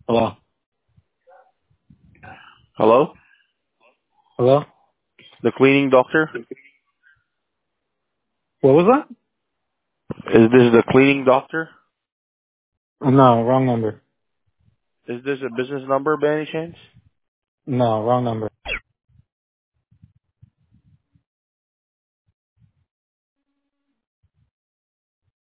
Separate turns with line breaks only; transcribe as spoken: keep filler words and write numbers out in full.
Hello?
Hello?
Hello?
The cleaning doctor?
What was that?
Is this the cleaning doctor?
No, wrong number.
Is this a business number by any chance?
No, wrong number.